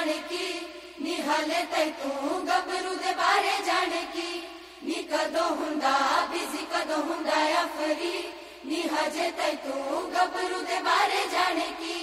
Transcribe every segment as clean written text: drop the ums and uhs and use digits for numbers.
जाने की नी हले तै तू गबरू दे बारे जाने की नी कदों हुंदा बिजी कदों हुंदा या फरी नी हजे तै तू गबरू दे बारे जाने की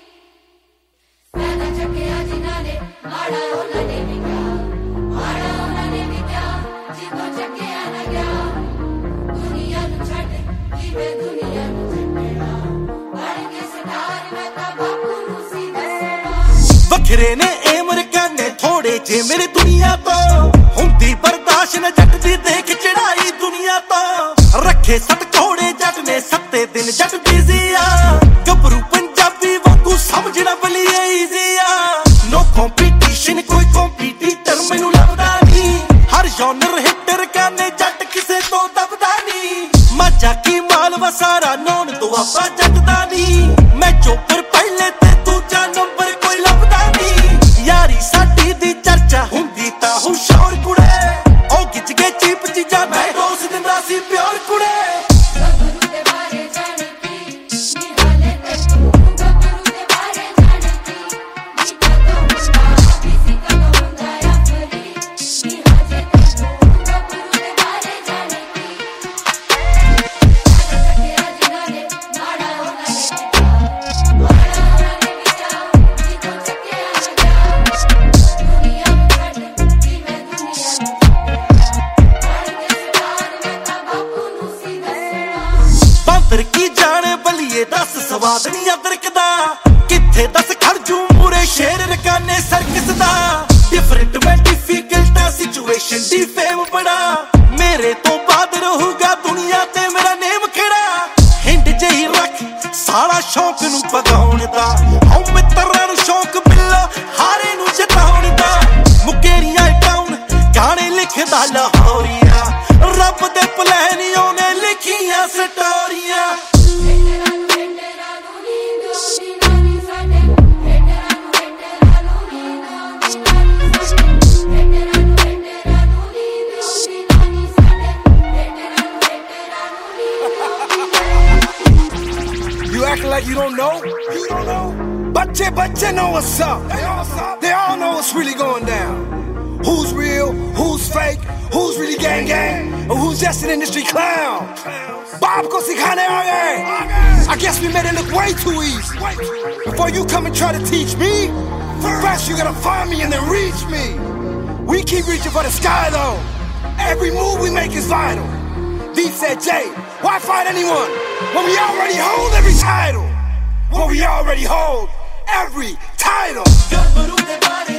पैदा चकिया जिन्हां ने माड़ा उन्हां ने भी क्या माड़ा उन्हां ने भी क्या जिदों चकिया ना गया दुनिया नू छड्ड किवें दुनिया नू छड्डना बण के सटार मैं तां बापू नू सी दसना वखरे ने अमरीकाने थोड़े जे मेरे दुनिया तो हुंदी बर्दाश्त न जट दी देख चढ़ाई दुनिया तो रखे सत घोड़े जट ने सत्ते दिन जट बिजी आ गबरू पंजाबी वांगू समझना बलिए इजी आ नो कंपटीशन कोई कंपीटीटर मैनू लभदा नहीं हर जॉनर हिटर करने जट किसे तो दबदा नहीं मजा की मालवा सारा नौन तो आपा जटदा नहीं मैं चोपर पहले ते दूजा नंबर कोई लभदा नहीं यारी साडी दी चर्चा हुंदी ता हुशार कुड़े ओ गिच के चीप चीजा मैं रोज दिंदा सी प्यार कुड़े गबरू दे बारे जाने की नी हाले तै तू गबरू दे बारे जाने की नी कदों हुंदा बिजी कदों हुंदा या फरी नी हजे तै तू गबरू दे बारे जाने की चकिया जिन्हां ने माड़ा उन्हां ने भी क्या माड़ा उन्हां ने भी क्या जिदों चकिया ना गया दुनिया नू छड्ड किवें दुनिया नू बण के सटार मैं तां बापू नू सी दसना बांदर की जाने बलिए दस स्वाद नहीं अदरकदा किथे दस खड़जू मूरे शेर रकाने सर्कस दा डिफरेंट मैं डिफिकल्ट सिचुएशन दी फेम बड़ा मेरे तो बाद रहूगा दुनिया ते मेरा नेम खड़ा हिंड जही रख सारा शौक नू पगाउण दा औ मित्तरां नू शौक मिला हारे नू जताउण दा मुकेरियां टाउन गाने लिखदा लाहौरिया रब दे प्लानियों ने लिखियां स्टोरियां हेटरां नू नींद आउंदी नानी साडे हेटरां नू नींद आउंदी नानी साडे हेटरां नू नींद आउंदी नानी साडे हेटरां नू नींद आउंदी You acting like you don't know? You don't know? Bache know what's up. They all know what's really going down. Who's real, who's fake, who's really gang, or who's just an industry clown. Bob ko sikhane aage. I guess we made it look way too easy. Before you come and try to teach me, first you gotta find me and then reach me. We keep reaching for the sky though. Every move we make is vital. Deep said, Jay, why fight anyone when we already hold every title? When we already hold every title. गबरू दे बारे